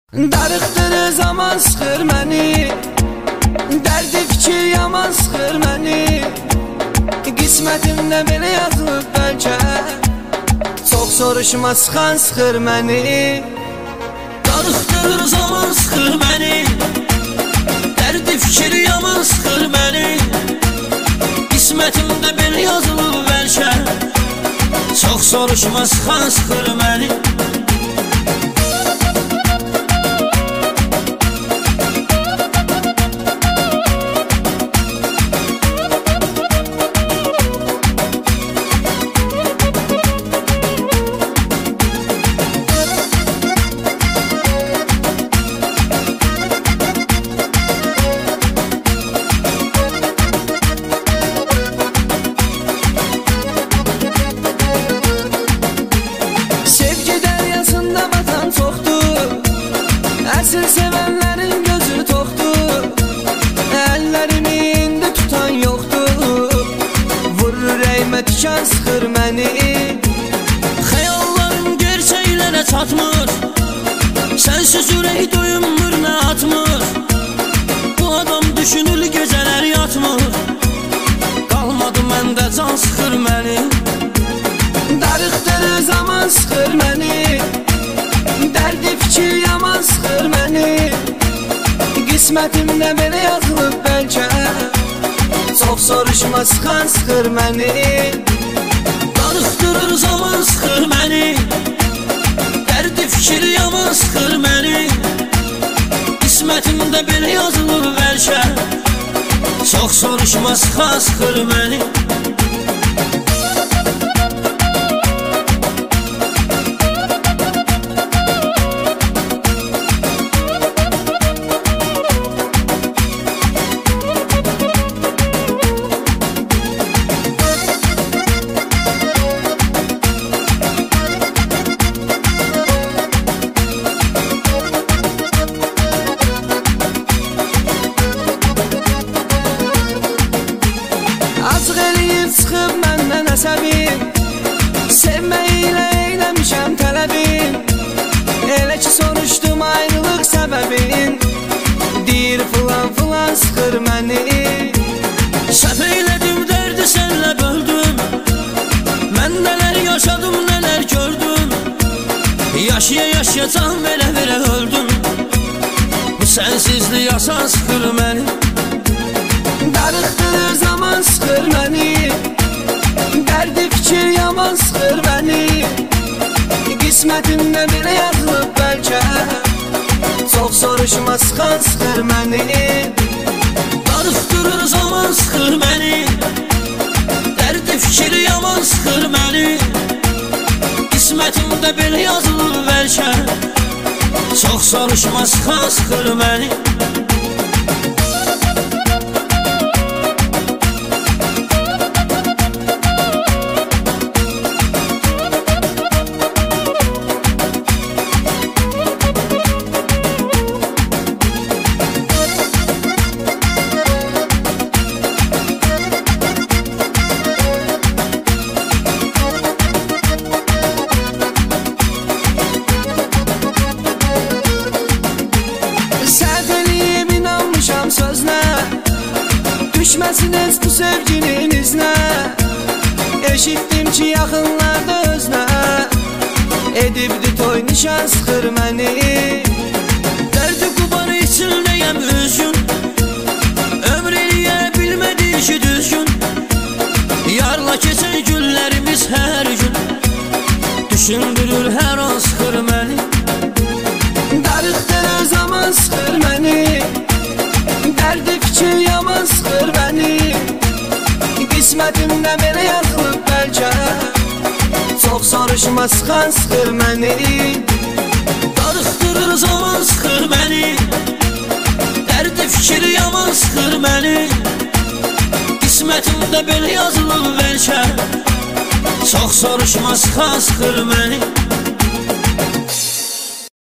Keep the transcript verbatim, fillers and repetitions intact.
Darıqdır zaman sıxır məni, dərdi fikir yaman sıxır məni. Qismətimdə belə yazılıb bəlkə, çox soruşma sıxan sıxır məni. Darıqdır zaman sıxır məni, dərdi fikir yaman sıxır məni. Qismətimdə belə yazılıb bəlkə, çox soruşma sıxan sıxır məni. Sevənlərin gözü toxdur, əllərimi indi tutan yoxdur. Vurur ürəyimə tikan sıxır məni. Xəyallarım gerçəklərə çatmır, sənsiz ürək döyünmür nə atmır. Bu adam düşünür gecələr yatmır, qalmadı məndə can sıxır məni. Darıqdır zaman sıxır məni, dərdi fikir yaman sıxır məni. Qismətimdə belə yazılıb bəlkə, çox soruşma sıxan sıxır məni. Darıqdırır zaman sıxır məni, dərdi fikir yaman sıxır məni. Qismətimdə belə yazılıb bəlkə, çox soruşma sıxan sıxır məni. Azıq eləyib çıxıb məndən əsəbim, sevməklə eyləmişəm tələbim. Elə ki soruşdum ayrılıq səbəbin, deyir filan filan sıxır məni. Səhv eylədim dərdi sənlə böldüm, mən nələr yaşadım nələr gördüm. Yaşaya yaşaya can verə verə öldüm, bu sənsizlik asan sıxır məni. Darıqdır zaman sıxır məni, dərdi fikir yaman sıxır məni. Qismətimdə belə yazılıb bəlkə, çox soruşma sıxan sıxır məni. Darıqdırır zaman sıxır məni, dərdi fikir yaman sıxır məni. Qismətimdə belə yazılıb bəlkə, çox soruşma sıxan sıxır məni. Sözlə düşməsin heç bu sevginin iznə. Eşitdim ki yaxınlarda özünə edibdi toy nişan sıxır məni. Dərdi qubar içindəyəm üzgün, ömr eləyə bilmədi ki düzgün. Yarla keçən günlərimiz hər gün, düşündürür hər an sıxır məni. Darıqdır zaman sıxır məni, dərdi fikir yaman sıxır məni. Qismətimdə belə yazılıb bəlkə, çox soruşma sıxan sıxır məni. Darıqdırır zaman sıxır məni, dərdi fikir yaman sıxır məni. Qismətimdə belə yazılıb bəlkə, çox soruşma sıxan sıxır məni.